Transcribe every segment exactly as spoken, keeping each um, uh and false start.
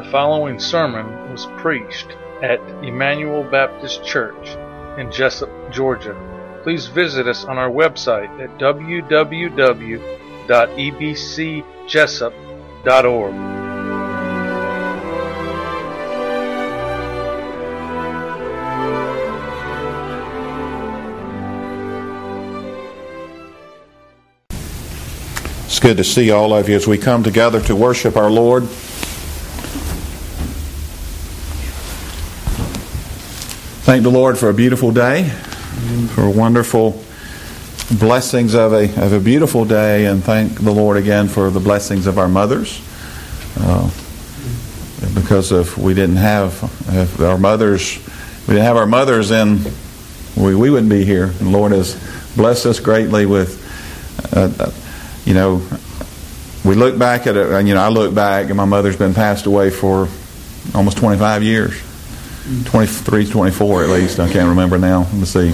following sermon was preached at Emmanuel Baptist Church in Jessup, Georgia. Please visit us on our website at w w w dot e b c jessup dot org. It's good to see all of you as we come together to worship our Lord. Thank the Lord for a beautiful day, for wonderful blessings of a of a beautiful day, and thank the Lord again for the blessings of our mothers. Uh, because if we didn't have if our mothers, we didn't have our mothers, then we we wouldn't be here. And the Lord has blessed us greatly with. Uh, You know, we look back at it, and you know, I look back, and my mother's been passed away for almost twenty-five years. twenty-three, twenty-four at least. I can't remember now. Let's see.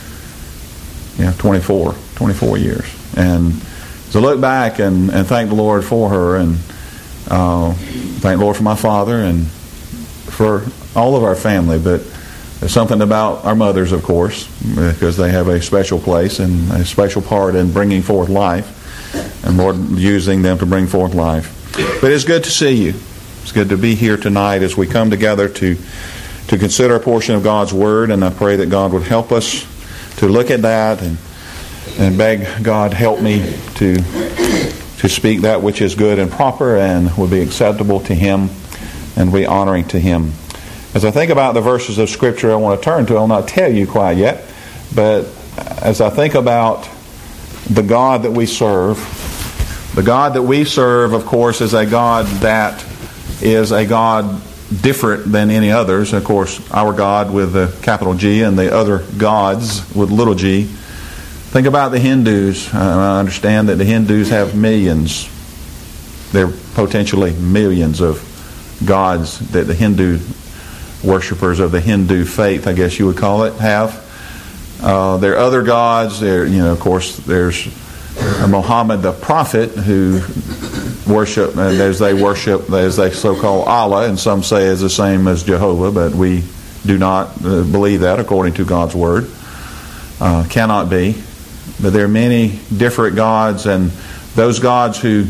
Yeah, twenty-four. twenty-four years. And so look back and, and thank the Lord for her, and uh, thank the Lord for my father and for all of our family. But there's something about our mothers, of course, because they have a special place and a special part in bringing forth life. And Lord, using them to bring forth life. But it's good to see you. It's good to be here tonight as we come together to to consider a portion of God's Word. And I pray that God would help us to look at that and and beg God help me to to speak that which is good and proper and will be acceptable to Him and be honoring to Him. As I think about the verses of Scripture I want to turn to, I'll not tell you quite yet, but as I think about the God that we serve, the God that we serve, of course, is a God that is a God different than any others. Of course, our God with the capital G and the other gods with little g. Think about the Hindus. I understand that the Hindus have millions. There are potentially millions of gods that the Hindu worshippers of the Hindu faith, I guess you would call it, have. Uh, there are other gods. There, you know, of course, there's Muhammad the prophet who worship, and as they worship, as they so-called Allah, and some say is the same as Jehovah, but we do not uh, believe that according to God's Word. Uh, cannot be. But there are many different gods, and those gods who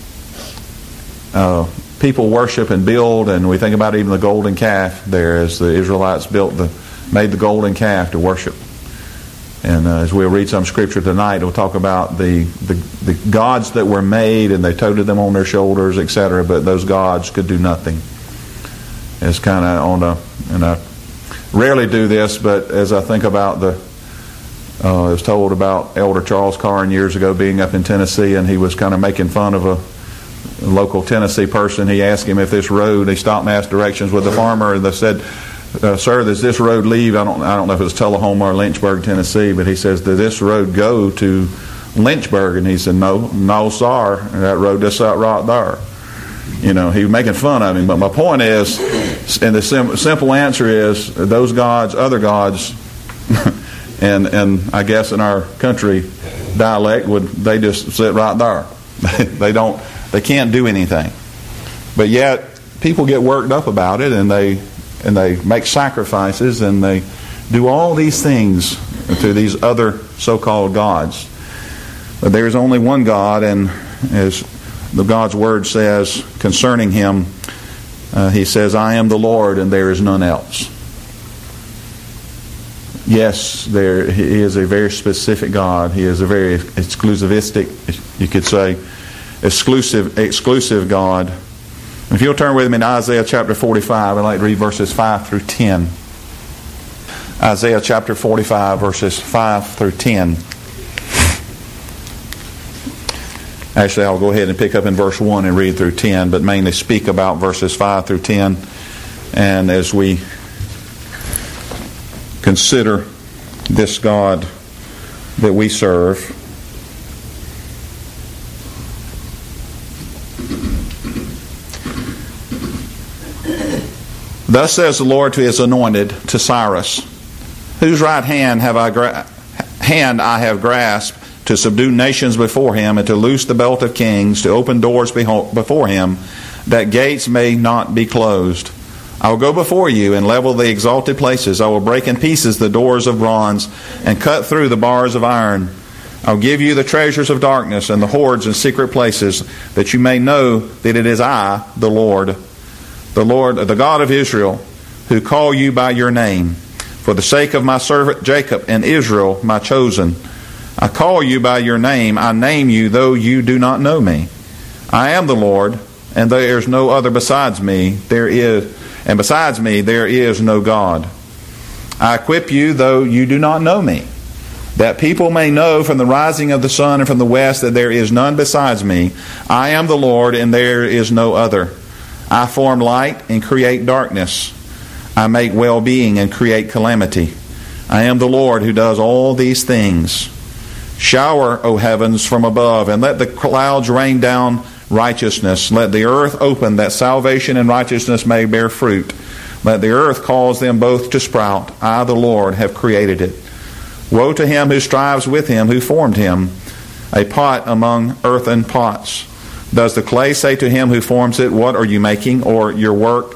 uh, people worship and build, and we think about even the golden calf there, as the Israelites built the, made the golden calf to worship. And uh, as we'll read some scripture tonight, we'll talk about the, the, the gods that were made, and they toted them on their shoulders, et cetera. But those gods could do nothing. It's kind of on a, and I rarely do this, but as I think about the, uh, I was told about Elder Charles Carn years ago being up in Tennessee, and he was kind of making fun of a, a local Tennessee person. He asked him if this road, he stopped and asked directions with the farmer, and they said, Uh, sir, does this road leave? I don't. I don't know if it was Tullahoma or Lynchburg, Tennessee, but he says, does this road go to Lynchburg? And he said, no, no, sir. That road just out right there. You know, he was making fun of him. But my point is, and the sim- simple answer is, those gods, other gods, and and I guess in our country dialect, would they just sit right there? They don't. They can't do anything. But yet people get worked up about it, and they. And they make sacrifices, and they do all these things to these other so-called gods. But there is only one God, and as the God's Word says concerning Him, uh, He says, I am the Lord, and there is none else. Yes, there He is a very specific God. He is a very exclusivistic, you could say, exclusive, exclusive God. If you'll turn with me to Isaiah chapter forty-five, I'd like to read verses five through ten. Isaiah chapter forty-five, verses five through ten. Actually, I'll go ahead and pick up in verse one and read through ten, but mainly speak about verses five through ten. And as we consider this God that we serve, thus says the Lord to His anointed, to Cyrus, whose right hand have I gra- hand I have grasped, to subdue nations before Him, and to loose the belt of kings, to open doors beho- before Him that gates may not be closed. I will go before you and level the exalted places. I will break in pieces the doors of bronze and cut through the bars of iron. I will give you the treasures of darkness and the hoards in secret places, that you may know that it is I, the Lord, the Lord, the God of Israel, who call you by your name. For the sake of my servant Jacob and Israel, my chosen, I call you by your name. I name you, though you do not know me. I am the Lord, and there is no other besides me. There is, and besides me, there is no God. I equip you, though you do not know me, that people may know from the rising of the sun and from the west that there is none besides me. I am the Lord, and there is no other. I form light and create darkness. I make well-being and create calamity. I am the Lord who does all these things. Shower, O heavens, from above, and let the clouds rain down righteousness. Let the earth open, that salvation and righteousness may bear fruit. Let the earth cause them both to sprout. I, the Lord, have created it. Woe to him who strives with him, who formed him, a pot among earthen pots. Does the clay say to him who forms it, what are you making? Or your work,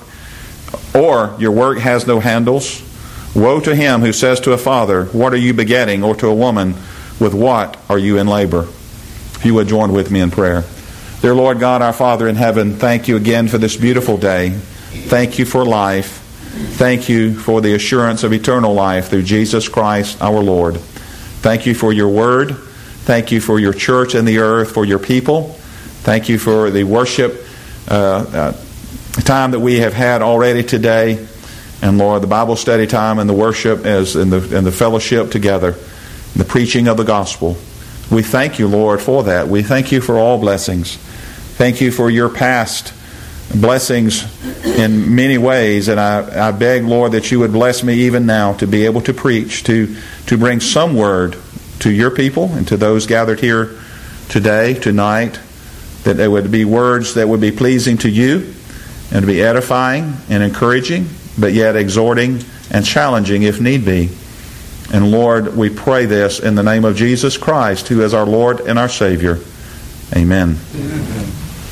or your work has no handles? Woe to him who says to a father, what are you begetting? Or to a woman, with what are you in labor? If you would join with me in prayer. Dear Lord God, our Father in heaven, thank you again for this beautiful day. Thank you for life. Thank you for the assurance of eternal life through Jesus Christ our Lord. Thank you for your word. Thank you for your church and the earth, for your people. Thank you for the worship uh, uh, time that we have had already today. And Lord, the Bible study time and the worship as in the, and the fellowship together, the preaching of the gospel. We thank you, Lord, for that. We thank you for all blessings. Thank you for your past blessings in many ways, and I, I beg, Lord, that you would bless me even now to be able to preach, to, to bring some word to your people and to those gathered here today, tonight, that there would be words that would be pleasing to you and to be edifying and encouraging, but yet exhorting and challenging if need be. And Lord, we pray this in the name of Jesus Christ, who is our Lord and our Savior. Amen. Amen.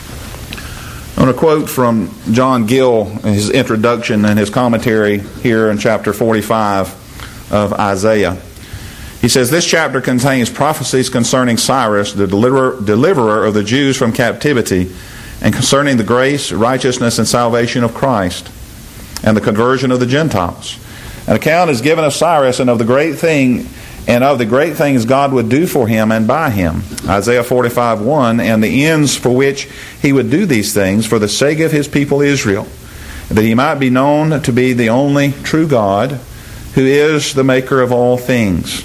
I want to quote from John Gill, his introduction and his commentary here in chapter forty-five of Isaiah. He says, this chapter contains prophecies concerning Cyrus, the deliverer, deliverer of the Jews from captivity, and concerning the grace, righteousness, and salvation of Christ, and the conversion of the Gentiles. An account is given of Cyrus and of the great thing and of the great things God would do for him and by him. Isaiah forty-five one, and the ends for which he would do these things for the sake of his people Israel, that he might be known to be the only true God, who is the maker of all things.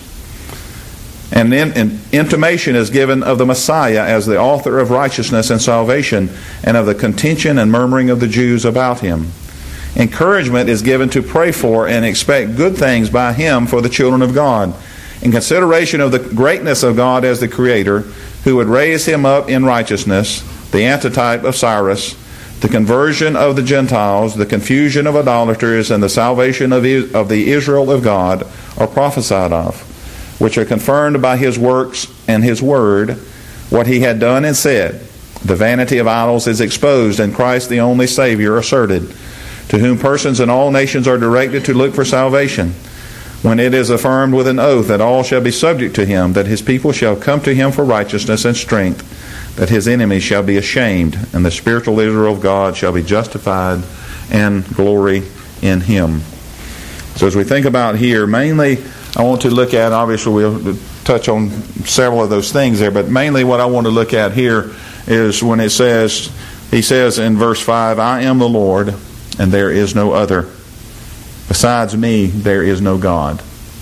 And then an intimation is given of the Messiah as the author of righteousness and salvation, and of the contention and murmuring of the Jews about him. Encouragement is given to pray for and expect good things by him for the children of God, in consideration of the greatness of God as the Creator, who would raise him up in righteousness, the antitype of Cyrus, the conversion of the Gentiles, the confusion of idolaters, and the salvation of the Israel of God are prophesied of, which are confirmed by his works and his word, what he had done and said. The vanity of idols is exposed, and Christ the only Savior asserted, to whom persons in all nations are directed to look for salvation, when it is affirmed with an oath that all shall be subject to him, that his people shall come to him for righteousness and strength, that his enemies shall be ashamed, and the spiritual Israel of God shall be justified and glory in him. So as we think about here, mainly I want to look at, obviously we'll touch on several of those things there, but mainly what I want to look at here is when it says, he says in verse five, I am the Lord, and there is no other. Besides me, there is no God.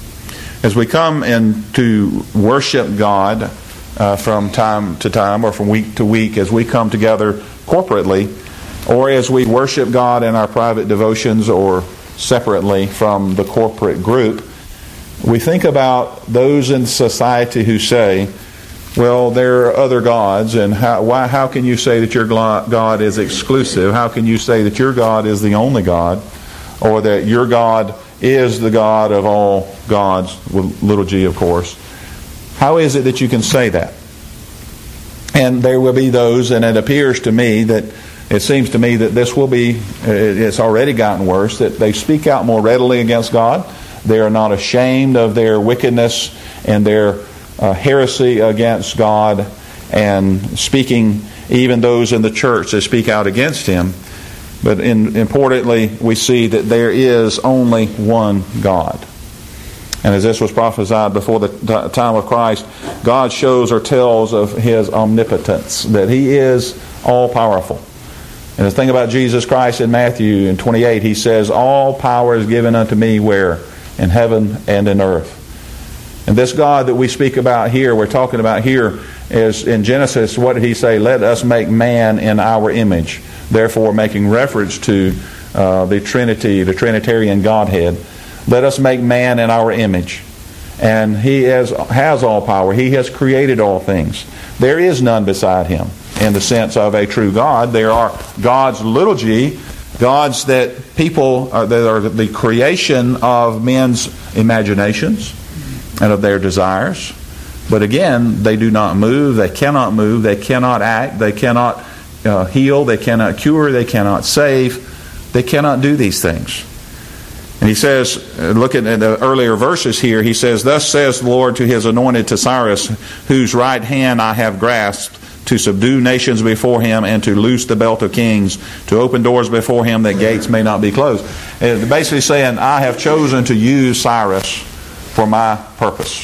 As we come in to worship God uh, from time to time or from week to week, as we come together corporately, or as we worship God in our private devotions or separately from the corporate group, we think about those in society who say, well, there are other gods, and how, why, how can you say that your God is exclusive? How can you say that your God is the only God? Or that your God is the God of all gods, with little g, of course. How is it that you can say that? And there will be those, and it appears to me that it seems to me that this will be, it's already gotten worse, that they speak out more readily against God. They are not ashamed of their wickedness and their uh, heresy against God, and speaking, even those in the church that speak out against Him. But in, importantly, we see that there is only one God. And as this was prophesied before the t- time of Christ, God shows or tells of His omnipotence, that He is all-powerful. And the thing about Jesus Christ in Matthew in twenty-eight, He says, all power is given unto me where? In heaven and in earth. And this God that we speak about here, we're talking about here, is in Genesis, what did He say? Let us make man in our image. Therefore, making reference to uh, the Trinity, the Trinitarian Godhead. Let us make man in our image. And He has, has all power. He has created all things. There is none beside Him in the sense of a true God. There are gods, little g, gods that people, are, that are the creation of men's imaginations and of their desires. But again, they do not move, they cannot move, they cannot act, they cannot uh, heal, they cannot cure, they cannot save, they cannot do these things. And He says, look at the earlier verses here, He says, thus says the Lord to His anointed, to Cyrus, whose right hand I have grasped, to subdue nations before him, and to loose the belt of kings, to open doors before him, that gates may not be closed. And basically saying, I have chosen to use Cyrus for my purpose.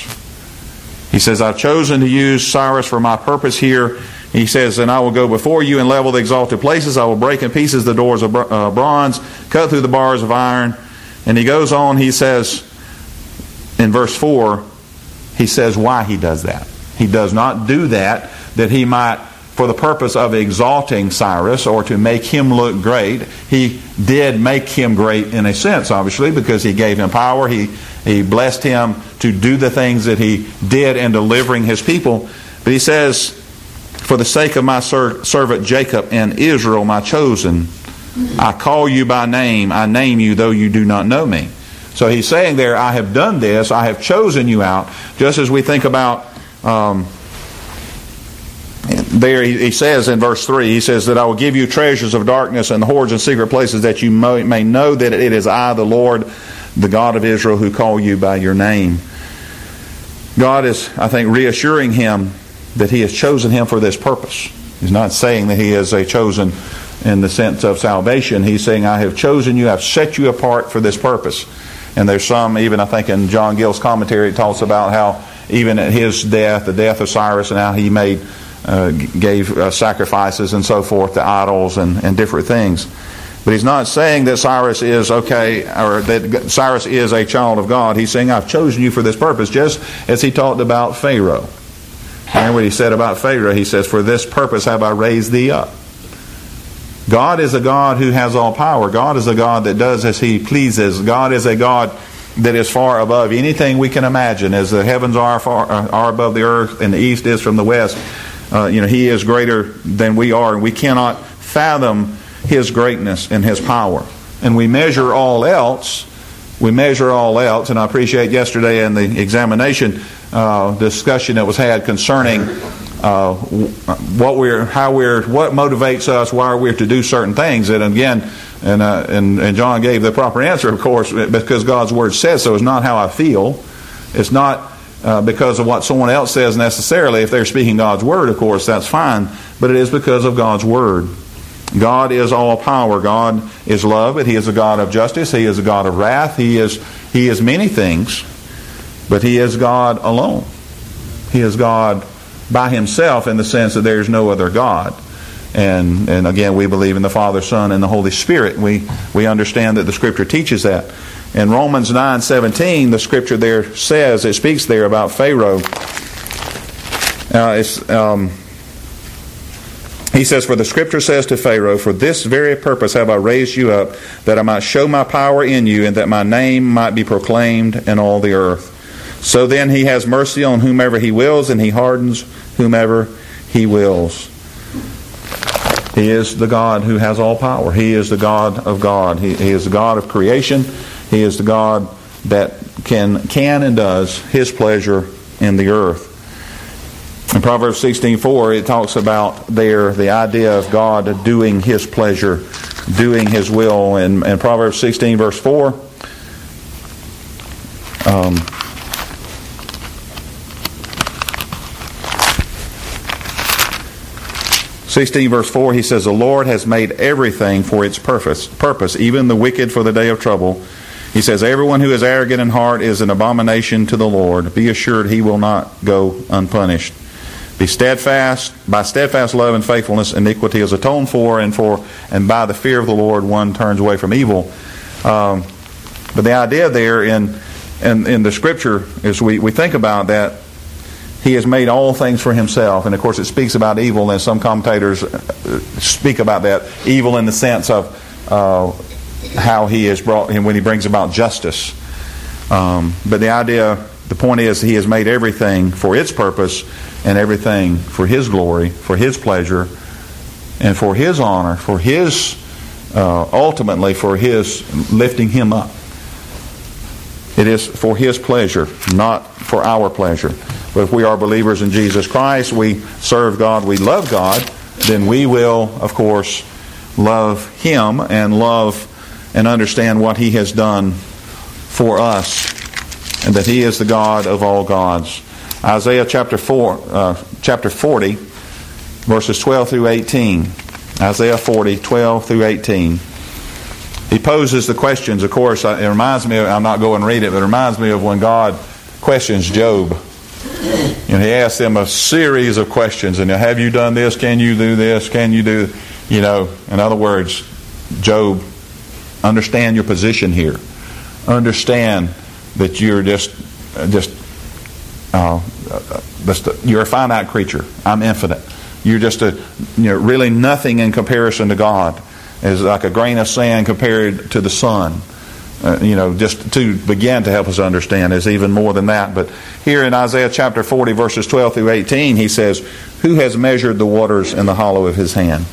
He says, I've chosen to use Cyrus for my purpose here. He says, and I will go before you and level the exalted places. I will break in pieces the doors of uh, bronze, cut through the bars of iron. And he goes on, he says, in verse four, he says why he does that. He does not do that that he might, for the purpose of exalting Cyrus or to make him look great. He did make him great in a sense, obviously, because he gave him power. He, he blessed him to do the things that he did in delivering his people. But he says, for the sake of my ser- servant Jacob and Israel, my chosen, I call you by name. I name you, though you do not know me. So he's saying there, I have done this. I have chosen you out. Just as we think about... Um, There he says in verse three, he says that I will give you treasures of darkness and the hoards and secret places, that you may know that it is I, the Lord, the God of Israel, who call you by your name. God is, I think, reassuring him that He has chosen him for this purpose. He's not saying that he is a chosen in the sense of salvation. He's saying, I have chosen you, I've set you apart for this purpose. And there's some, even I think in John Gill's commentary, it talks about how even at his death, the death of Cyrus, and how he made Uh, gave uh, sacrifices and so forth to idols and, and different things. But he's not saying that Cyrus is okay, or that Cyrus is a child of God. He's saying, I've chosen you for this purpose, just as he talked about Pharaoh. Remember what he said about Pharaoh? He says, for this purpose have I raised thee up. God is a God who has all power. God is a God that does as He pleases. God is a God that is far above anything we can imagine. As the heavens are far are above the earth, and the east is from the west, Uh, you know, He is greater than we are, and we cannot fathom His greatness and His power. And we measure all else. We measure all else, and I appreciate yesterday in the examination uh, discussion that was had concerning uh, what we're, how we're, what motivates us, why we're to do certain things. And again, and, uh, and and John gave the proper answer, of course, because God's Word says so. It's not how I feel. It's not Uh, because of what someone else says necessarily. If they're speaking God's Word, of course, that's fine. But it is because of God's Word. God is all power. God is love, but He is a God of justice. He is a God of wrath. He is He is many things, but He is God alone. He is God by Himself, in the sense that there is no other God. And and again, we believe in the Father, Son, and the Holy Spirit. We we understand that the Scripture teaches that. In Romans nine seventeen, the Scripture there says, it speaks there about Pharaoh. Uh, it's, um, he says, for the Scripture says to Pharaoh, for this very purpose have I raised you up, that I might show my power in you, and that my name might be proclaimed in all the earth. So then He has mercy on whomever He wills, and He hardens whomever He wills. He is the God who has all power. He is the God of God. He, he is the God of creation. He is the God that can can and does His pleasure in the earth. In Proverbs sixteen four, it talks about there the idea of God doing His pleasure, doing His will. And in, in Proverbs sixteen verse four, um, sixteen verse four, he says, "The Lord has made everything for its purpose, purpose, even the wicked for the day of trouble." He says, "Everyone who is arrogant in heart is an abomination to the Lord. Be assured He will not go unpunished. Be steadfast, by steadfast love and faithfulness, iniquity is atoned for, and for and by the fear of the Lord one turns away from evil." Um, but the idea there in, in in the Scripture is we, we think about that He has made all things for Himself. And of course it speaks about evil, and some commentators speak about that. Evil in the sense of uh, how He has brought him when He brings about justice. Um, but the idea, the point is, He has made everything for its purpose, and everything for His glory, for His pleasure, and for His honor, for His, uh, ultimately for His lifting Him up. It is for His pleasure, not for our pleasure. But if we are believers in Jesus Christ, we serve God, we love God, then we will, of course, love Him and love and understand what He has done for us, and that He is the God of all gods. Isaiah chapter four, uh, chapter forty, verses twelve through eighteen. Isaiah forty, twelve through eighteen. He poses the questions. Of course, it reminds me of, I'll not go and read it, but it reminds me of when God questions Job. You know, He asks him a series of questions. And have you done this? Can you do this? Can you do, you know, in other words, Job, understand your position here. Understand that you're just, just, uh, just you're a finite creature. I'm infinite. You're just a, you know, really nothing in comparison to God. It's like a grain of sand compared to the sun. Uh, you know, just to begin to help us understand is even more than that. But here in Isaiah chapter forty, verses twelve through eighteen, he says, "Who has measured the waters in the hollow of His hand,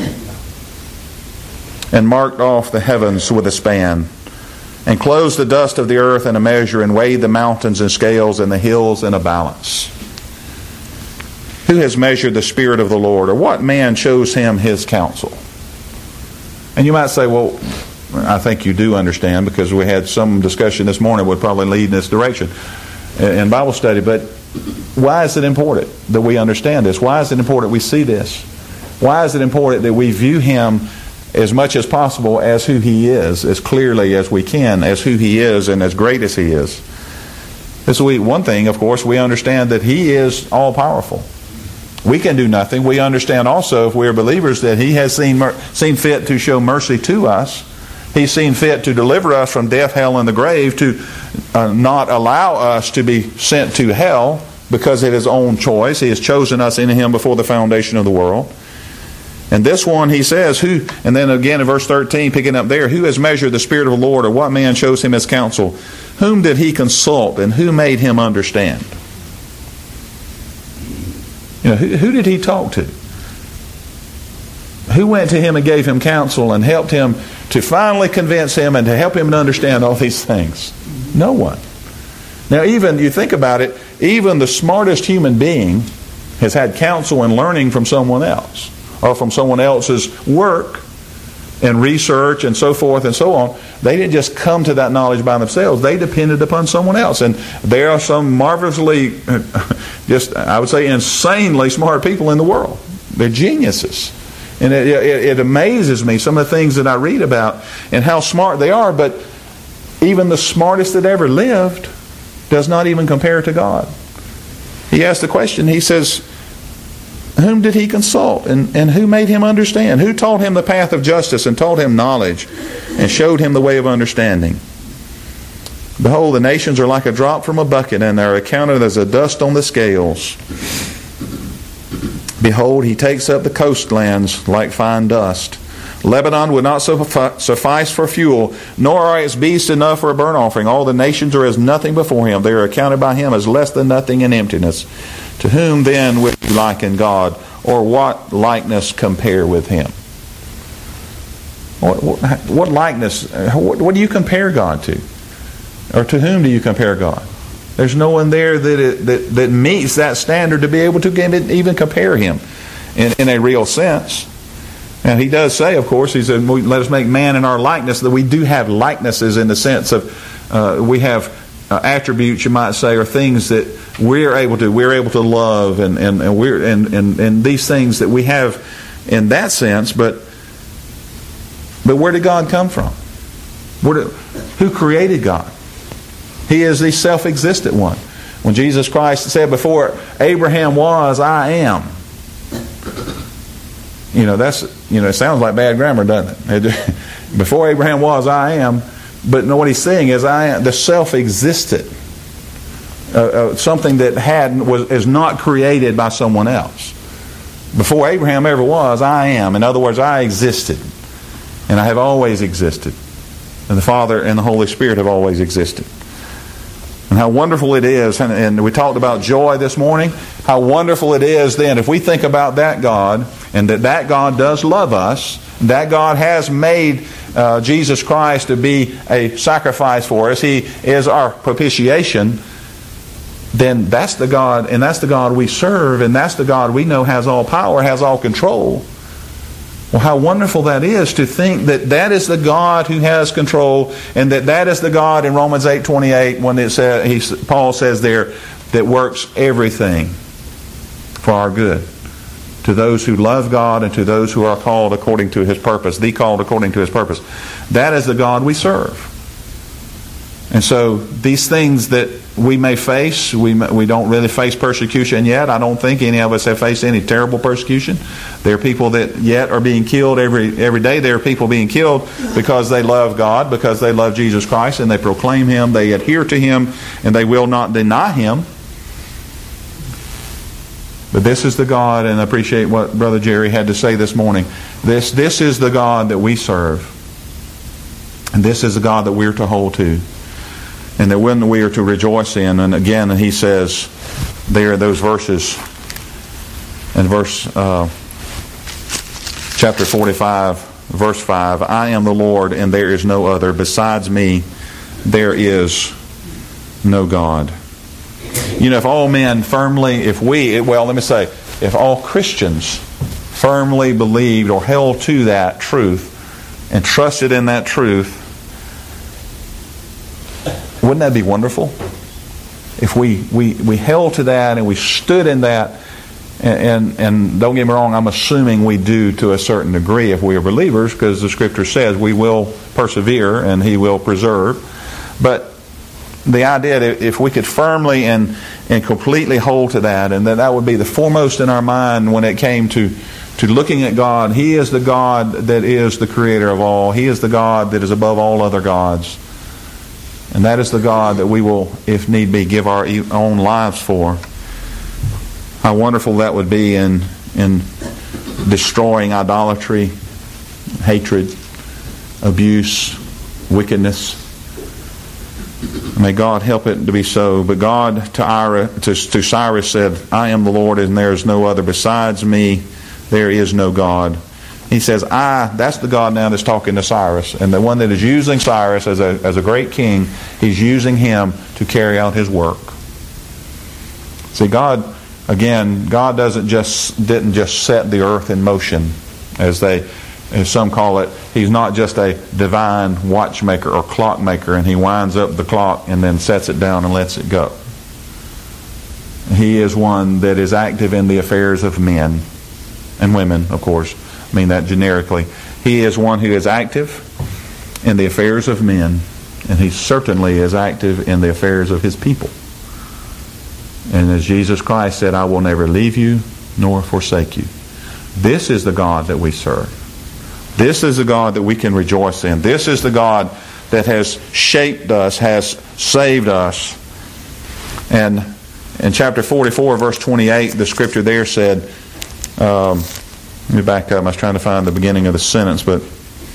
and marked off the heavens with a span, and closed the dust of the earth in a measure, and weighed the mountains in scales and the hills in a balance? Who has measured the Spirit of the Lord, or what man shows Him His counsel?" And you might say, well, I think you do understand, because we had some discussion this morning would probably lead in this direction in Bible study. But why is it important that we understand this? Why is it important we see this? Why is it important that we view Him as much as possible as who He is, as clearly as we can, as who He is and as great as He is? This week, one thing, of course, we understand that He is all-powerful. We can do nothing. We understand also, if we are believers, that He has seen seen fit to show mercy to us. He's seen fit to deliver us from death, hell, and the grave, to uh, not allow us to be sent to hell because of His own choice. He has chosen us in Him before the foundation of the world. And this one, He says, who, and then again in verse thirteen, picking up there, "Who has measured the Spirit of the Lord, or what man shows Him His counsel? Whom did He consult, and who made Him understand?" You know, who, who did He talk to? Who went to Him and gave Him counsel and helped Him to finally convince Him and to help Him to understand all these things? No one. Now, even, you think about it, even the smartest human being has had counsel and learning from someone else, or from someone else's work and research and so forth and so on. They didn't just come to that knowledge by themselves. They depended upon someone else. And there are some marvelously, just I would say insanely smart people in the world. They're geniuses. And it, it, it amazes me, some of the things that I read about and how smart they are. But even the smartest that ever lived does not even compare to God. He asked the question, he says, whom did He consult, and, and who made Him understand? Who taught Him the path of justice, and taught Him knowledge, and showed Him the way of understanding? Behold, the nations are like a drop from a bucket, and they are accounted as a dust on the scales. Behold, He takes up the coastlands like fine dust. Lebanon would not suffice for fuel, nor are its beasts enough for a burnt offering. All the nations are as nothing before Him. They are accounted by Him as less than nothing in emptiness. To whom then would you liken God, or what likeness compare with Him? What, what, what likeness, what, what do you compare God to? Or to whom do you compare God? There's no one there that, it, that that meets that standard to be able to even compare him in, in a real sense. And he does say, of course, he said, let us make man in our likeness, that we do have likenesses in the sense of uh, we have uh, attributes, you might say, or things that we're able to we're able to love, and and, and we're and, and and these things that we have in that sense. But but where did God come from? Where did, who created God? He is the self-existent one. When Jesus Christ said, before Abraham was, I am. You know, that's, you know, it sounds like bad grammar, doesn't it? Before Abraham was, I am. But no, what he's saying is, I am the self-existent, uh, uh, something that had was is not created by someone else. Before Abraham ever was, I am. In other words, I existed, and I have always existed, and the Father and the Holy Spirit have always existed. And how wonderful it is, and, and we talked about joy this morning, how wonderful it is then if we think about that God, and that that God does love us, that God has made uh, Jesus Christ to be a sacrifice for us, He is our propitiation, then that's the God, and that's the God we serve, and that's the God we know has all power, has all control. Well, how wonderful that is to think that that is the God who has control, and that that is the God in Romans eight twenty-eight, when it says, he, Paul says there, that works everything for our good, to those who love God and to those who are called according to His purpose, the called according to His purpose. That is the God we serve. And so these things that we may face, we we don't really face persecution yet. I don't think any of us have faced any terrible persecution. There are people that yet are being killed every every day. There are people being killed because they love God, because they love Jesus Christ, and they proclaim Him, they adhere to Him, and they will not deny Him. But this is the God, and I appreciate what Brother Jerry had to say this morning. This, this is the God that we serve. And this is the God that we're to hold to. And that when we are to rejoice in. And again, he says there, those verses, in verse, uh, chapter forty-five, verse five, I am the Lord, and there is no other. Besides me, there is no God. You know, if all men firmly, if we, well, let me say, if all Christians firmly believed or held to that truth and trusted in that truth, wouldn't that be wonderful? If we, we, we held to that and we stood in that, and, and, and don't get me wrong, I'm assuming we do to a certain degree if we are believers, because the Scripture says we will persevere and He will preserve. But the idea that if we could firmly and, and completely hold to that, and that that would be the foremost in our mind when it came to, to looking at God. He is the God that is the creator of all. He is the God that is above all other gods. And that is the God that we will, if need be, give our own lives for. How wonderful that would be in, in destroying idolatry, hatred, abuse, wickedness. May God help it to be so. But God to, Ira, to, to Cyrus said, I am the Lord, and there is no other. Besides me, there is no God. He says, I, that's the God now that's talking to Cyrus. And the one that is using Cyrus as a, as a great king, He's using him to carry out His work. See, God, again, God doesn't just, didn't just set the earth in motion, as they, as some call it. He's not just a divine watchmaker or clockmaker, and He winds up the clock and then sets it down and lets it go. He is one that is active in the affairs of men and women, of course. I mean that generically. He is one who is active in the affairs of men, and He certainly is active in the affairs of His people. And as Jesus Christ said, I will never leave you nor forsake you. This is the God that we serve. This is the God that we can rejoice in. This is the God that has shaped us, has saved us. And in chapter forty-four, verse twenty-eight, the Scripture there said, um, let me back up. I was trying to find the beginning of the sentence, but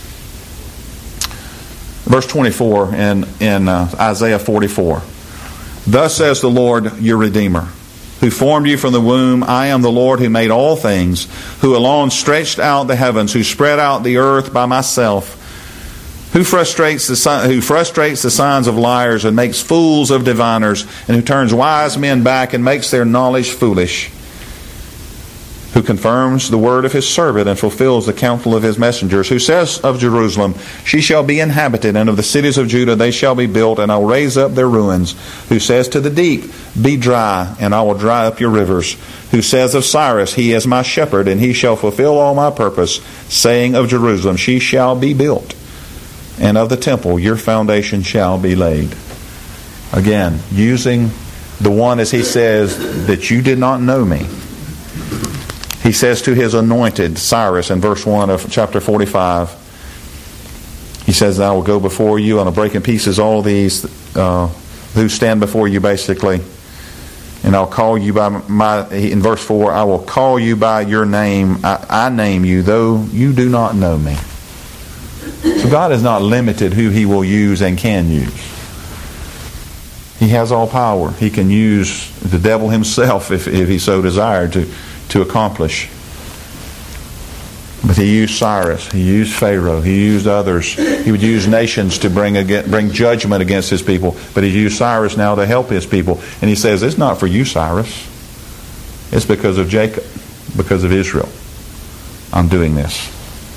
verse twenty-four in, in uh, Isaiah forty-four. Thus says the Lord your Redeemer, who formed you from the womb. I am the Lord who made all things, who alone stretched out the heavens, who spread out the earth by myself, Who frustrates the who frustrates the signs of liars and makes fools of diviners, and who turns wise men back and makes their knowledge foolish? Who confirms the word of his servant and fulfills the counsel of his messengers? Who says of Jerusalem, she shall be inhabited, and of the cities of Judah they shall be built, and I'll raise up their ruins? Who says to the deep, be dry, and I will dry up your rivers? Who says of Cyrus, he is my shepherd, and he shall fulfill all my purpose? Saying of Jerusalem, she shall be built, and of the temple your foundation shall be laid. Again, using the one, as he says, that you did not know me. He says to his anointed, Cyrus, in verse one of chapter forty-five, he says, I will go before you, and I'll break in pieces all these uh, who stand before you, basically. And I'll call you by my, in verse four, I will call you by your name. I, I name you, though you do not know me. So God is not limited who he will use and can use. He has all power. He can use the devil himself if, if he so desired to, to accomplish. But he used Cyrus. He used Pharaoh. He used others. He would use nations to bring bring judgment against his people. But he used Cyrus now to help his people. And he says, it's not for you, Cyrus. It's because of Jacob, because of Israel. I'm doing this.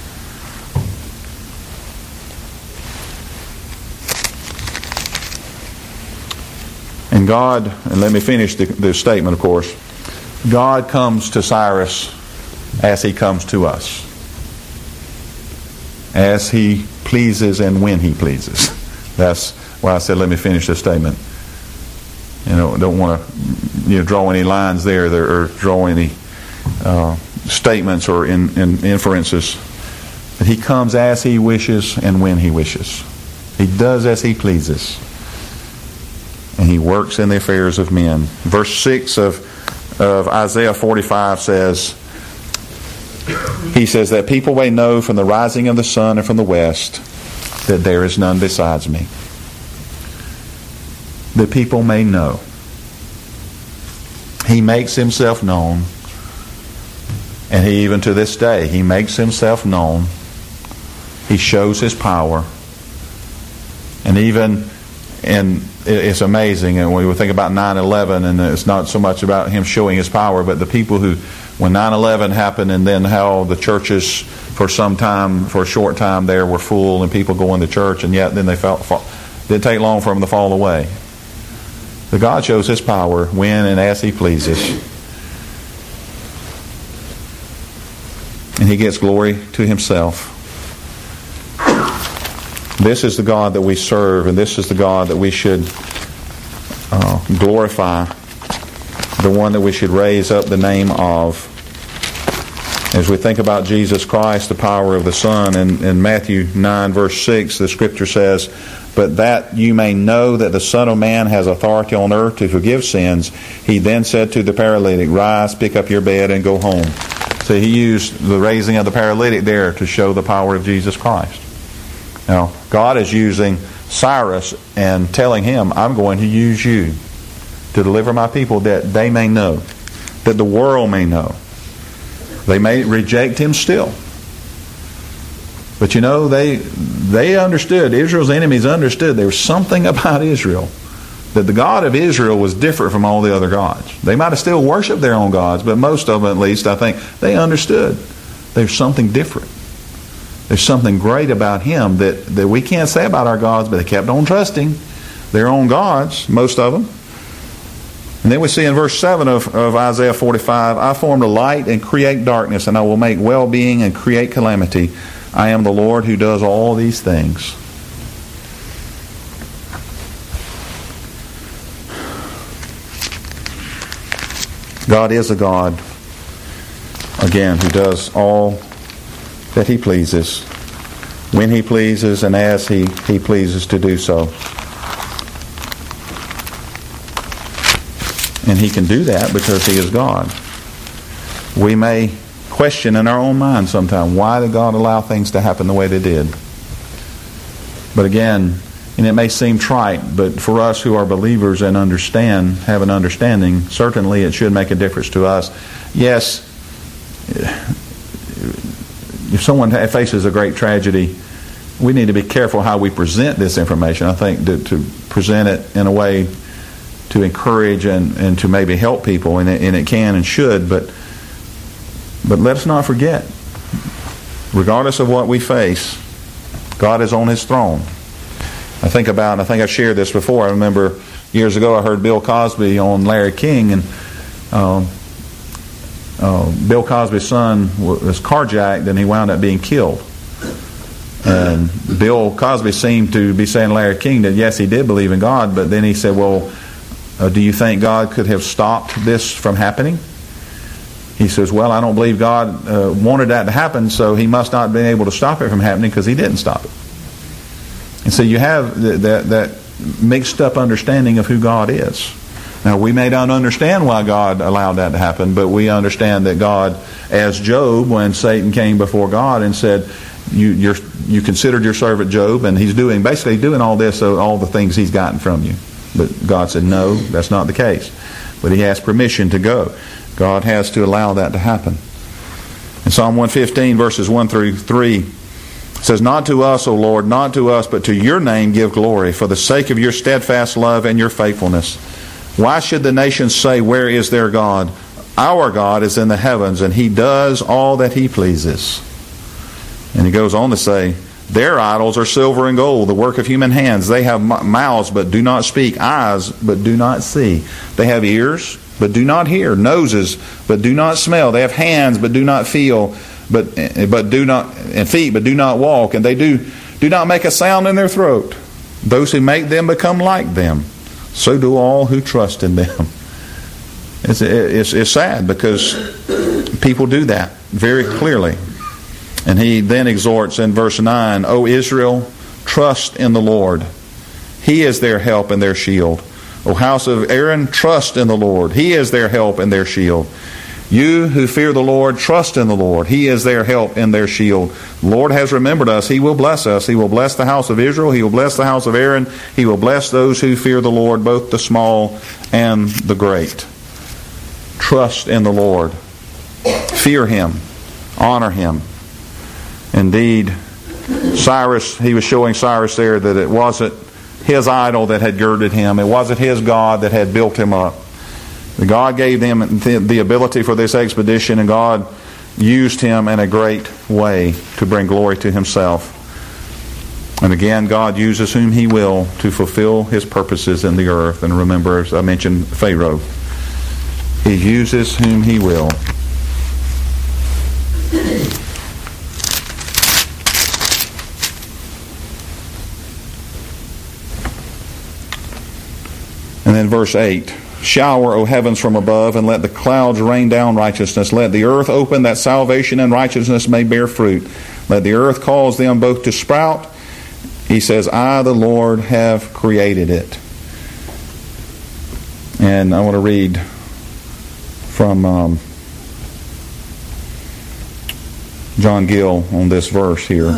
And God, and let me finish the, the statement, of course. God comes to Cyrus as he comes to us. As he pleases and when he pleases. That's why I said, let me finish this statement. You know, don't want to you know, draw any lines there, there or draw any uh, statements or in, in inferences. But he comes as he wishes and when he wishes. He does as he pleases. And he works in the affairs of men. Verse six of, of Isaiah forty-five says, he says that people may know from the rising of the sun and from the west that there is none besides me. That people may know. He makes himself known. And he, even to this day, he makes himself known. He shows his power. And even, and it's amazing, and when we think about nine eleven, and it's not so much about him showing his power, but the people who, when nine eleven happened, and then how the churches for some time, for a short time there, were full and people going to church, and yet then they felt, didn't take long for them to fall away. But God shows his power when and as he pleases. And he gets glory to himself. This is the God that we serve, and this is the God that we should uh, glorify, the one that we should raise up the name of. As we think about Jesus Christ, the power of the Son, in, in Matthew nine, verse six, the Scripture says, but that you may know that the Son of Man has authority on earth to forgive sins, he then said to the paralytic, rise, pick up your bed, and go home. So he used the raising of the paralytic there to show the power of Jesus Christ. Now, God is using Cyrus and telling him, I'm going to use you to deliver my people, that they may know, that the world may know. They may reject him still. But you know, they they understood, Israel's enemies understood there was something about Israel, that the God of Israel was different from all the other gods. They might have still worshipped their own gods, but most of them, at least, I think, they understood there's something different. There's something great about him that, that we can't say about our gods, but they kept on trusting their own gods, most of them. And then we see in verse seven of, of Isaiah forty-five, I form the light and create darkness, and I will make well-being and create calamity. I am the Lord who does all these things. God is a God, again, who does all that he pleases, when he pleases, and as he, he pleases to do so. And he can do that because he is God. We may question in our own mind sometimes, why did God allow things to happen the way they did? But again, and it may seem trite, but for us who are believers and understand, have an understanding, certainly it should make a difference to us. Yes, if someone faces a great tragedy, we need to be careful how we present this information. I think to, to present it in a way to encourage and, and to maybe help people, and it, and it can and should, but but let us not forget, regardless of what we face, God is on His throne. I think about, I think I've shared this before, I remember years ago I heard Bill Cosby on Larry King, and um, uh, Bill Cosby's son was carjacked and he wound up being killed. And Bill Cosby seemed to be saying to Larry King that yes, he did believe in God, but then he said, well, uh, do you think God could have stopped this from happening? He says, well, I don't believe God uh, wanted that to happen, so He must not have been able to stop it from happening because He didn't stop it. And so you have th- that, that mixed up understanding of who God is. Now, we may not understand why God allowed that to happen, but we understand that God, as Job, when Satan came before God and said, you you're, you considered your servant Job, and he's doing basically doing all this, so all the things he's gotten from you. But God said, no, that's not the case. But He asked permission to go. God has to allow that to happen. In Psalm one fifteen, verses one through three, it says, not to us, O Lord, not to us, but to Your name give glory, for the sake of Your steadfast love and Your faithfulness. Why should the nations say, where is their God? Our God is in the heavens, and He does all that He pleases. And he goes on to say, their idols are silver and gold, the work of human hands. They have mouths, but do not speak, eyes, but do not see. They have ears, but do not hear, noses, but do not smell. They have hands, but do not feel, but but do not and feet, but do not walk. And they do do not make a sound in their throat. Those who make them become like them. So do all who trust in them. It's it's, it's sad because people do that very clearly. And he then exhorts in verse nine, O Israel, trust in the Lord. He is their help and their shield. O house of Aaron, trust in the Lord. He is their help and their shield. You who fear the Lord, trust in the Lord. He is their help and their shield. The Lord has remembered us. He will bless us. He will bless the house of Israel. He will bless the house of Aaron. He will bless those who fear the Lord, both the small and the great. Trust in the Lord. Fear Him. Honor Him. Indeed, Cyrus, he was showing Cyrus there that it wasn't his idol that had girded him. It wasn't his God that had built him up. God gave them the ability for this expedition, and God used him in a great way to bring glory to Himself. And again, God uses whom He will to fulfill His purposes in the earth. And remember, as I mentioned, Pharaoh. He uses whom He will. And then verse eight, shower, O heavens, from above, and let the clouds rain down righteousness. Let the earth open, that salvation and righteousness may bear fruit. Let the earth cause them both to sprout. He says, I, the Lord, have created it. And I want to read from um, John Gill on this verse here.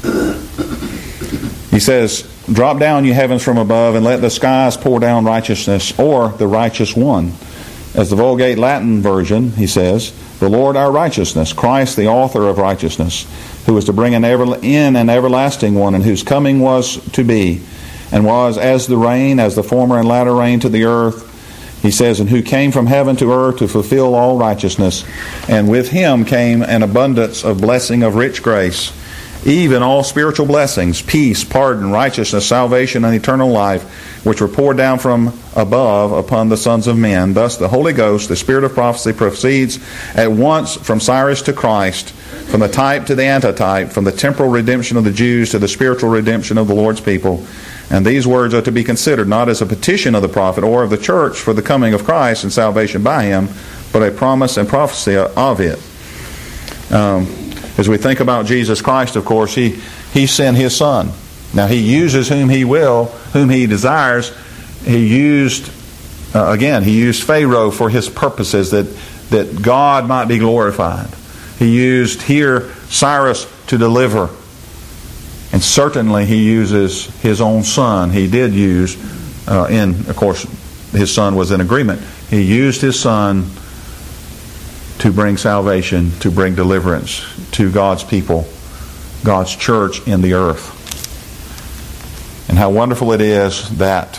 He says, drop down, you heavens, from above, and let the skies pour down righteousness, or the righteous one. As the Vulgate Latin version, he says, the Lord our righteousness, Christ the author of righteousness, who was to bring an ever, in an everlasting one, and whose coming was to be, and was as the rain, as the former and latter rain to the earth. He says, and who came from heaven to earth to fulfill all righteousness. And with Him came an abundance of blessing of rich grace, even all spiritual blessings, peace, pardon, righteousness, salvation, and eternal life, which were poured down from above upon the sons of men. Thus the Holy Ghost, the Spirit of prophecy, proceeds at once from Cyrus to Christ, from the type to the antitype, from the temporal redemption of the Jews to the spiritual redemption of the Lord's people. And these words are to be considered not as a petition of the prophet or of the church for the coming of Christ and salvation by Him, but a promise and prophecy of it. Um, As we think about Jesus Christ, of course, He, he sent His Son. Now, He uses whom He will, whom He desires. He used, uh, again, He used Pharaoh for His purposes, that, that God might be glorified. He used here Cyrus to deliver. And certainly He uses His own Son. He did use, uh, in, of course, His Son was in agreement. He used His Son to bring salvation, to bring deliverance to God's people, God's church in the earth. And how wonderful it is that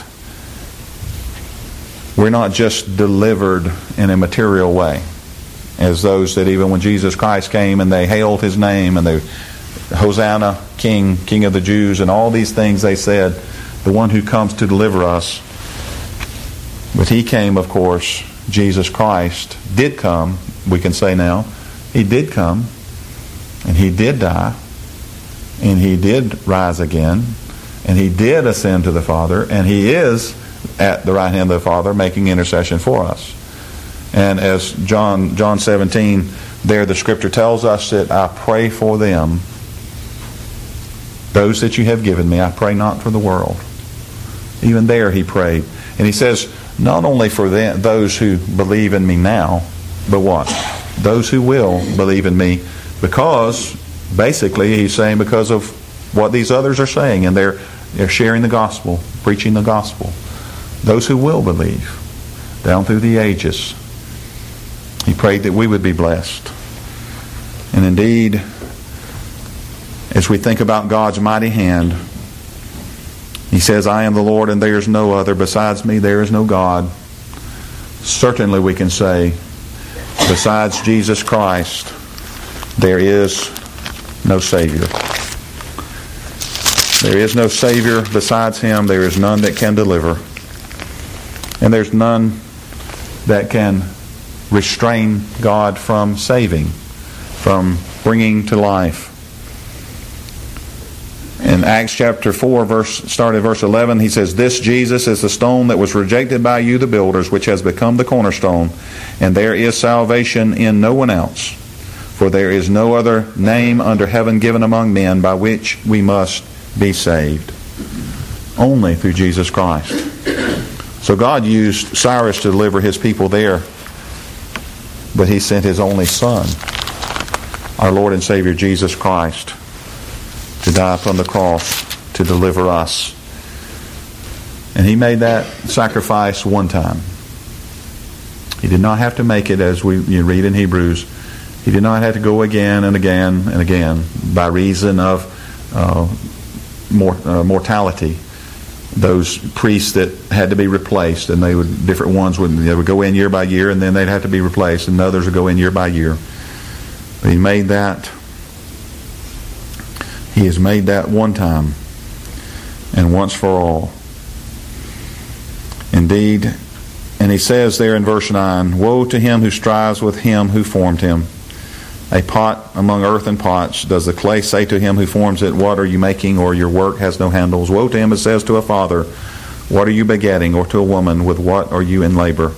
we're not just delivered in a material way, as those that even when Jesus Christ came and they hailed His name and they, Hosanna, King, King of the Jews, and all these things they said, the one who comes to deliver us. But He came, of course, Jesus Christ did come, we can say now. He did come, and He did die, and He did rise again, and He did ascend to the Father, and He is at the right hand of the Father making intercession for us. And as John John seventeen, there the Scripture tells us that I pray for them, those that you have given me. I pray not for the world. Even there He prayed. And He says, not only for them, those who believe in me now, but what? Those who will believe in me, because basically He's saying because of what these others are saying, and they're they're sharing the gospel, preaching the gospel. Those who will believe down through the ages. He prayed that we would be blessed. And indeed, as we think about God's mighty hand, He says, I am the Lord and there is no other. Besides me there is no God. Certainly we can say, besides Jesus Christ, there is no Savior. There is no Savior besides Him. There is none that can deliver. And there's none that can restrain God from saving, from bringing to life. In Acts chapter four, verse start at verse eleven, he says, This Jesus is the stone that was rejected by you, the builders, which has become the cornerstone, and there is salvation in no one else. For there is no other name under heaven given among men by which we must be saved. Only through Jesus Christ. So God used Cyrus to deliver His people there, but He sent His only Son, our Lord and Savior Jesus Christ, to die upon the cross to deliver us. And He made that sacrifice one time. He did not have to make it, as we you read in Hebrews. He did not have to go again and again and again by reason of uh, mor- uh, mortality. Those priests that had to be replaced, and they would different ones would they would go in year by year, and then they'd have to be replaced, and others would go in year by year. But He made that. He has made that one time and once for all. Indeed, and He says there in verse nine, Woe to him who strives with Him who formed him. A pot among earthen pots, does the clay say to him who forms it, What are you making? Or your work has no handles. Woe to him who says to a father, What are you begetting? Or to a woman, With what are you in labor?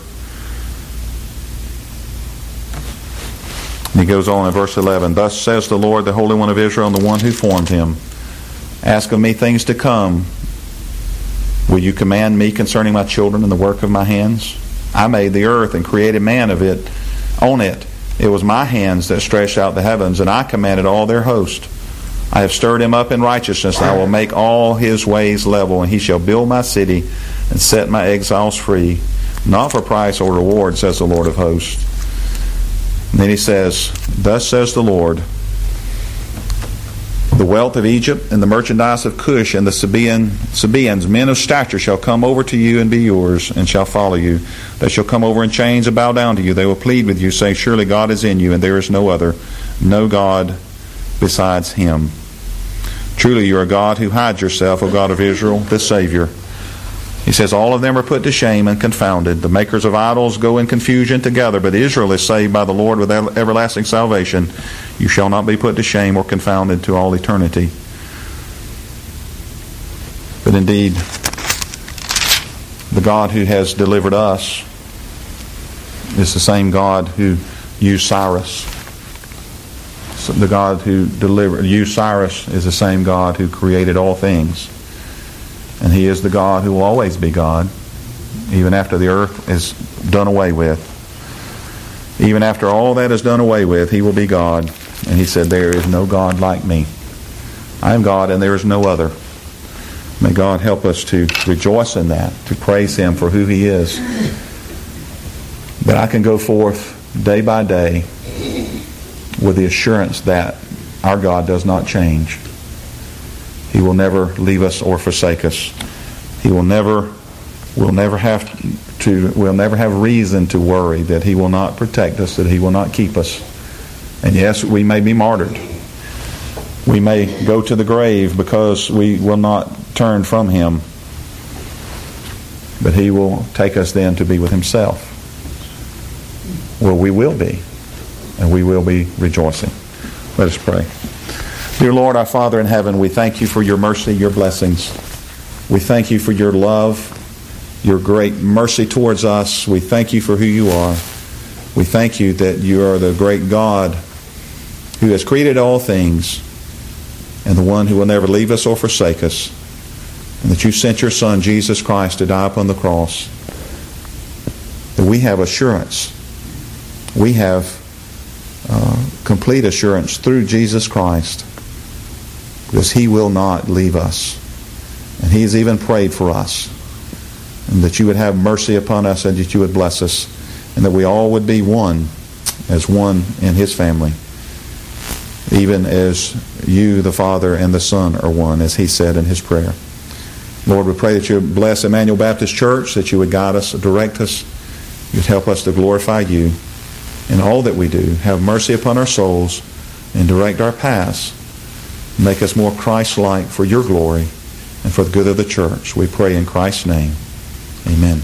And he goes on in verse eleven, Thus says the Lord, the Holy One of Israel, and the one who formed him, Ask of me things to come. Will you command me concerning my children and the work of my hands? I made the earth and created man of it, on it. It was my hands that stretched out the heavens, and I commanded all their host. I have stirred him up in righteousness, and I will make all his ways level, and he shall build my city and set my exiles free, not for price or reward, says the Lord of hosts. And then he says, Thus says the Lord, The wealth of Egypt and the merchandise of Cush and the Sabaean, Sabaeans, men of stature, shall come over to you and be yours, and shall follow you. They shall come over in chains and bow down to you. They will plead with you, say, Surely God is in you, and there is no other, no God besides Him. Truly you are a God who hides yourself, O God of Israel, the Savior. He says, All of them are put to shame and confounded. The makers of idols go in confusion together, but Israel is saved by the Lord with everlasting salvation. You shall not be put to shame or confounded to all eternity. But indeed, the God who has delivered us is the same God who used Cyrus. So the God who delivered, used Cyrus is the same God who created all things. And He is the God who will always be God, even after the earth is done away with. Even after all that is done away with, He will be God. And He said, There is no God like me. I am God and there is no other. May God help us to rejoice in that, to praise Him for who He is. That I can go forth day by day with the assurance that our God does not change. He will never leave us or forsake us. He will never, will never have to, we'll never have reason to worry that He will not protect us, that He will not keep us. And yes, we may be martyred. We may go to the grave because we will not turn from Him. But He will take us then to be with Himself, where we will be, and we will be rejoicing. Let us pray. Dear Lord, our Father in heaven, we thank You for Your mercy, Your blessings. We thank You for Your love, Your great mercy towards us. We thank You for who You are. We thank You that You are the great God who has created all things, and the one who will never leave us or forsake us, and that You sent Your Son, Jesus Christ, to die upon the cross, that we have assurance. We have uh, complete assurance through Jesus Christ, because He will not leave us. And He has even prayed for us, and that You would have mercy upon us, and that You would bless us, and that we all would be one, as one in His family, even as You, the Father, and the Son are one, as He said in His prayer. Lord, we pray that You would bless Emmanuel Baptist Church, that You would guide us, direct us, You'd help us to glorify You in all that we do. Have mercy upon our souls and direct our paths. Make us more Christ-like for Your glory and for the good of the church. We pray in Christ's name. Amen.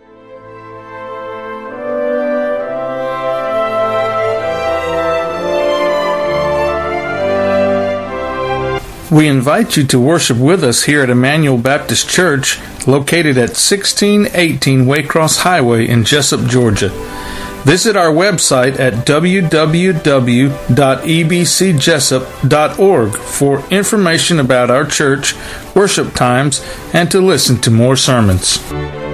We invite you to worship with us here at Emmanuel Baptist Church, located at sixteen eighteen Waycross Highway in Jessup, Georgia. Visit our website at w w w dot e b c jessup dot org for information about our church, worship times, and to listen to more sermons.